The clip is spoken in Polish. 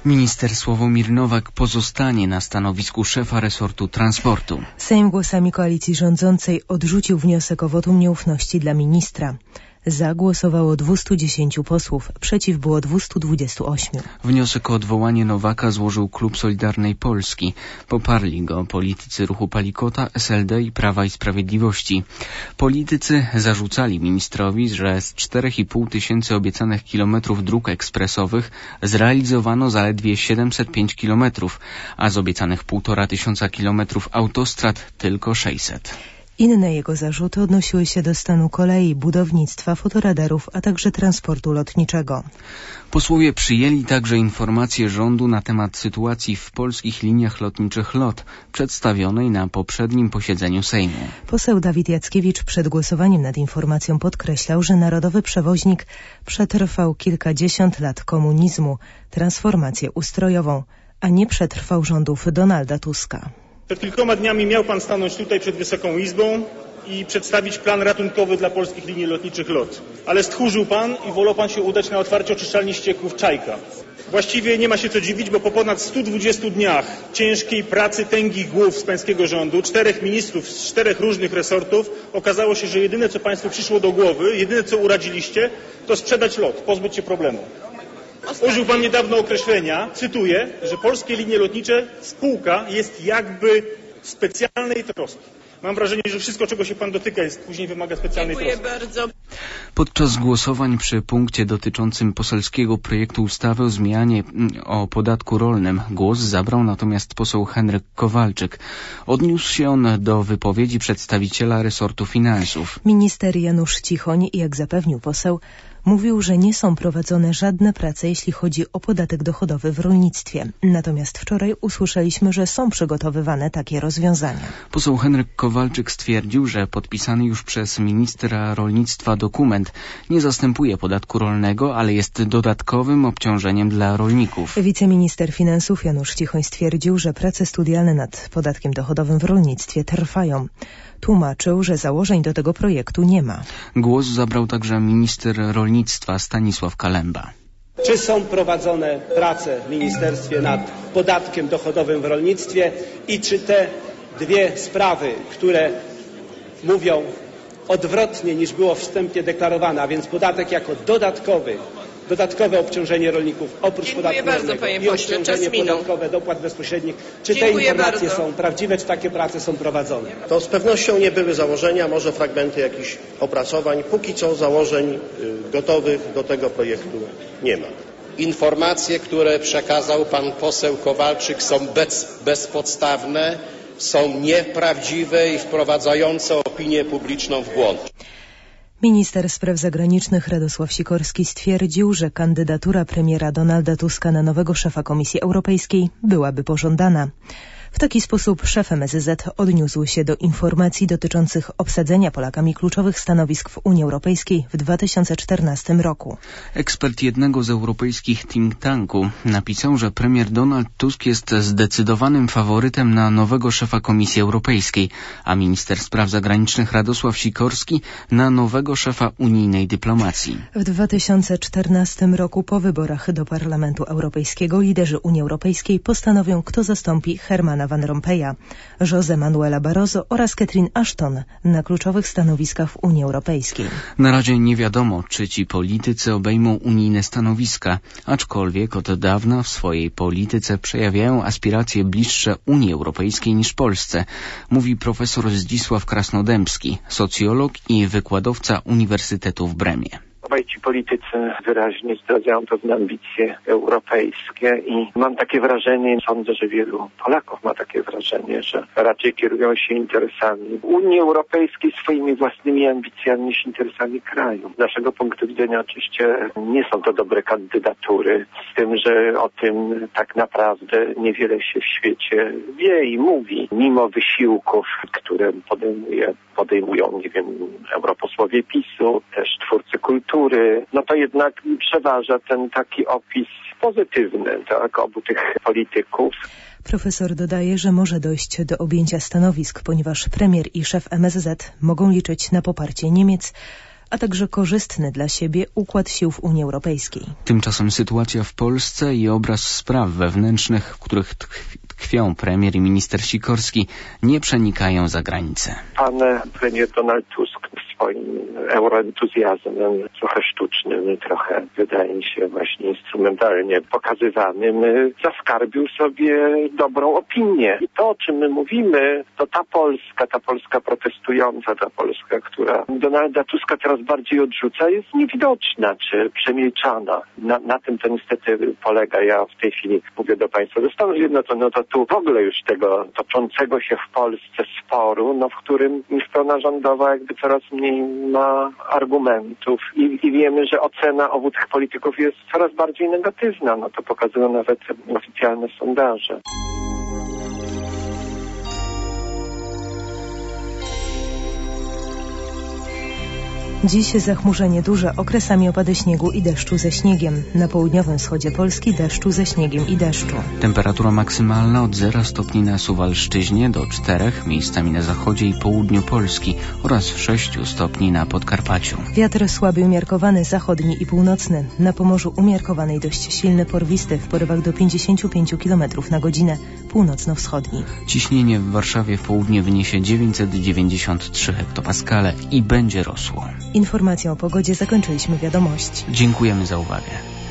Minister Sławomir Nowak pozostanie na stanowisku szefa resortu transportu. Sejm głosami koalicji rządzącej odrzucił wniosek o wotum nieufności dla ministra. Za głosowało 210 posłów, przeciw było 228. Wniosek o odwołanie Nowaka złożył klub Solidarnej Polski. Poparli go politycy ruchu Palikota, SLD i Prawa i Sprawiedliwości. Politycy zarzucali ministrowi, że z 4,5 tysięcy obiecanych kilometrów dróg ekspresowych zrealizowano zaledwie 705 kilometrów, a z obiecanych 1,5 tysiąca kilometrów autostrad tylko 600. Inne jego zarzuty odnosiły się do stanu kolei, budownictwa, fotoradarów, a także transportu lotniczego. Posłowie przyjęli także informację rządu na temat sytuacji w polskich liniach lotniczych LOT, przedstawionej na poprzednim posiedzeniu Sejmu. Poseł Dawid Jackiewicz przed głosowaniem nad informacją podkreślał, że narodowy przewoźnik przetrwał kilkadziesiąt lat komunizmu, transformację ustrojową, a nie przetrwał rządów Donalda Tuska. Przed kilkoma dniami miał pan stanąć tutaj przed Wysoką Izbą i przedstawić plan ratunkowy dla polskich linii lotniczych LOT. Ale stchórzył pan i wolał pan się udać na otwarcie oczyszczalni ścieków Czajka. Właściwie nie ma się co dziwić, bo po ponad 120 dniach ciężkiej pracy tęgich głów z pańskiego rządu, 4 ministrów z 4 różnych resortów, okazało się, że jedyne co państwu przyszło do głowy, jedyne co uradziliście, to sprzedać LOT, pozbyć się problemu. Użył pan niedawno określenia, cytuję, że polskie linie lotnicze, spółka jest jakby specjalnej troski. Mam wrażenie, że wszystko, czego się pan dotyka, później wymaga specjalnej troski. Dziękuję bardzo. Podczas głosowań przy punkcie dotyczącym poselskiego projektu ustawy o zmianie o podatku rolnym głos zabrał natomiast poseł Henryk Kowalczyk. Odniósł się on do wypowiedzi przedstawiciela resortu finansów. Minister Janusz Cichoń, jak zapewnił poseł, mówił, że nie są prowadzone żadne prace, jeśli chodzi o podatek dochodowy w rolnictwie. Natomiast wczoraj usłyszeliśmy, że są przygotowywane takie rozwiązania. Poseł Henryk Kowalczyk stwierdził, że podpisany już przez ministra rolnictwa dokument nie zastępuje podatku rolnego, ale jest dodatkowym obciążeniem dla rolników. Wiceminister finansów Janusz Cichoń stwierdził, że prace studialne nad podatkiem dochodowym w rolnictwie trwają. Tłumaczył, że założeń do tego projektu nie ma. Głos zabrał także minister rolnictwa Stanisław Kalemba. Czy są prowadzone prace w ministerstwie nad podatkiem dochodowym w rolnictwie i czy te dwie sprawy, które mówią odwrotnie niż było wstępnie deklarowane, a więc podatek jako dodatkowe obciążenie rolników oprócz podatku rolnego i obciążenie podatkowe dopłat bezpośrednich. Czy te informacje są prawdziwe, czy takie prace są prowadzone? To z pewnością nie były założenia, może fragmenty jakichś opracowań. Póki co założeń gotowych do tego projektu nie ma. Informacje, które przekazał pan poseł Kowalczyk, są bezpodstawne, są nieprawdziwe i wprowadzające opinię publiczną w błąd. Minister spraw zagranicznych Radosław Sikorski stwierdził, że kandydatura premiera Donalda Tuska na nowego szefa Komisji Europejskiej byłaby pożądana. W taki sposób szef MSZ odniósł się do informacji dotyczących obsadzenia Polakami kluczowych stanowisk w Unii Europejskiej w 2014 roku. Ekspert jednego z europejskich think tanków napisał, że premier Donald Tusk jest zdecydowanym faworytem na nowego szefa Komisji Europejskiej, a minister spraw zagranicznych Radosław Sikorski na nowego szefa unijnej dyplomacji. W 2014 roku po wyborach do Parlamentu Europejskiego liderzy Unii Europejskiej postanowią, kto zastąpi Hermana Van Rompuya, José Manuela Barroso oraz Catherine Ashton na kluczowych stanowiskach w Unii Europejskiej. Na razie nie wiadomo, czy ci politycy obejmą unijne stanowiska, aczkolwiek od dawna w swojej polityce przejawiają aspiracje bliższe Unii Europejskiej niż Polsce, mówi profesor Zdzisław Krasnodębski, socjolog i wykładowca Uniwersytetu w Bremie. Obaj ci politycy wyraźnie zdradzają pewne ambicje europejskie i mam takie wrażenie, sądzę, że wielu Polaków ma takie wrażenie, że raczej kierują się interesami Unii Europejskiej, swoimi własnymi ambicjami niż interesami kraju. Z naszego punktu widzenia oczywiście nie są to dobre kandydatury, z tym, że o tym tak naprawdę niewiele się w świecie wie i mówi, mimo wysiłków, które podejmują, nie wiem, europosłowie PiS-u, też twórcy kultury, no to jednak przeważa ten taki opis pozytywny, tak, obu tych polityków. Profesor dodaje, że może dojść do objęcia stanowisk, ponieważ premier i szef MSZ mogą liczyć na poparcie Niemiec, a także korzystny dla siebie układ sił w Unii Europejskiej. Tymczasem sytuacja w Polsce i obraz spraw wewnętrznych, w których tkwią premier i minister Sikorski, nie przenikają za granicę. Pan premier Donald Tusk swoim euroentuzjazmem, trochę sztucznym, trochę wydaje mi się właśnie instrumentalnie pokazywanym, zaskarbił sobie dobrą opinię. I to, o czym my mówimy, to ta Polska protestująca, ta Polska, która Donalda Tuska coraz bardziej odrzuca, jest niewidoczna czy przemilczana. Na tym to niestety polega. Ja w tej chwili mówię do Państwa, do Stanów Zjednoczonych, to tu w ogóle już tego toczącego się w Polsce sporu, w którym strona rządowa jakby coraz mniej ma argumentów i wiemy, że ocena obu tych polityków jest coraz bardziej negatywna. To pokazują nawet oficjalne sondaże. Dziś zachmurzenie duże, okresami opady śniegu i deszczu ze śniegiem. Na południowym wschodzie Polski deszczu ze śniegiem i deszczu. Temperatura maksymalna od 0 stopni na Suwalszczyźnie do 4, miejscami na zachodzie i południu Polski oraz 6 stopni na Podkarpaciu. Wiatr słaby umiarkowany, zachodni i północny. Na Pomorzu umiarkowany i dość silny, porwisty, w porywach do 55 km na godzinę, północno-wschodni. Ciśnienie w Warszawie w południe wyniesie 993 hektopaskale i będzie rosło. Informacją o pogodzie zakończyliśmy wiadomość. Dziękujemy za uwagę.